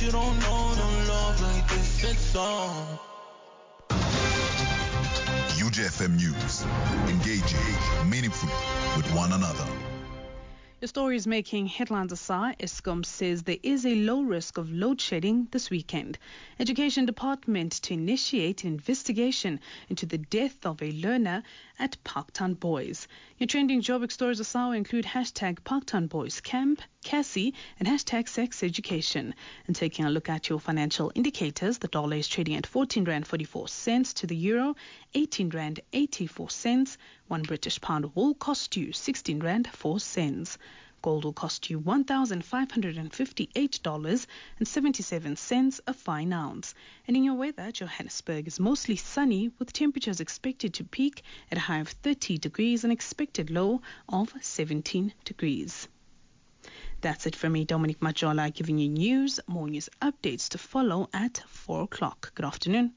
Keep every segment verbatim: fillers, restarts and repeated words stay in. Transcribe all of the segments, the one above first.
you don't know, no love like this, it's on. U J F M News, engaging meaningfully with one another. The story is making headlines aside. Eskom says there is a low risk of load shedding this weekend. Education Department to initiate an investigation into the death of a learner at Parktown Boys. Your trending Joburg stories aside include hashtag Parktown Boys Camp, Cassie, and hashtag Sex Education. And taking a look at your financial indicators, the dollar is trading at fourteen rand forty-four cents to the euro, eighteen rand eighty-four cents. One British pound will cost you sixteen rand four cents. Gold will cost you one thousand five hundred fifty-eight dollars and seventy-seven cents a fine ounce. And in your weather, Johannesburg is mostly sunny with temperatures expected to peak at a high of thirty degrees and expected low of seventeen degrees. That's it from me, Dominic Majola, giving you news. More news updates to follow at four o'clock. Good afternoon.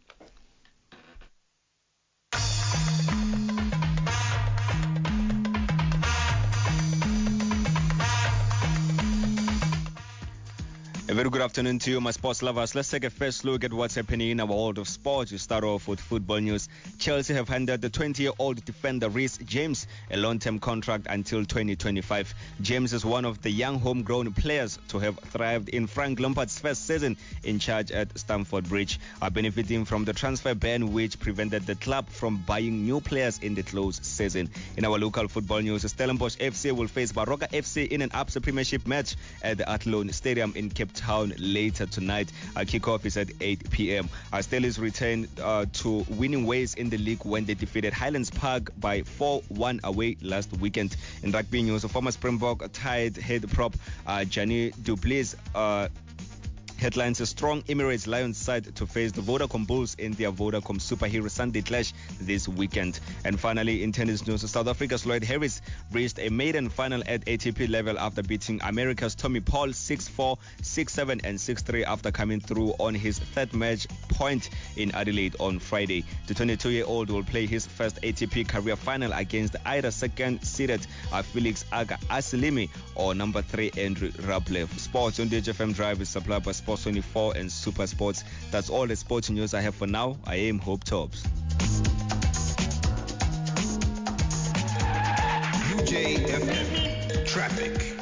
A very good afternoon to you, my sports lovers. Let's take a first look at what's happening in our world of sports. We start off with football news. Chelsea have handed the twenty-year-old defender Reece James a long-term contract until twenty twenty-five. James is one of the young homegrown players to have thrived in Frank Lampard's first season in charge at Stamford Bridge, are benefiting from the transfer ban which prevented the club from buying new players in the close season. In our local football news, Stellenbosch F C will face Baroka F C in an Absa Premiership match at the Athlone Stadium in Cape Town later tonight. Our kickoff is at eight p.m. Our Stellies return uh, to winning ways in the league when they defeated Highlands Park by four one away last weekend. In rugby news, a former Springbok tied head prop uh, Gianni Duplessis uh, headlines a strong Emirates Lions side to face the Vodacom Bulls in their Vodacom Superhero Sunday clash this weekend. And finally, in tennis news, South Africa's Lloyd Harris reached a maiden final at A T P level after beating America's Tommy Paul six four, six seven and six three after coming through on his third match point in Adelaide on Friday. The twenty-two-year-old will play his first A T P career final against either second-seeded uh, Felix Aga Asilimi or number three Andrew Rublev. Sports on D H F M Drive is supplied by Sports twenty-four and Super Sports. That's all the sports news I have for now. I am Hope Tops. U J F M Traffic.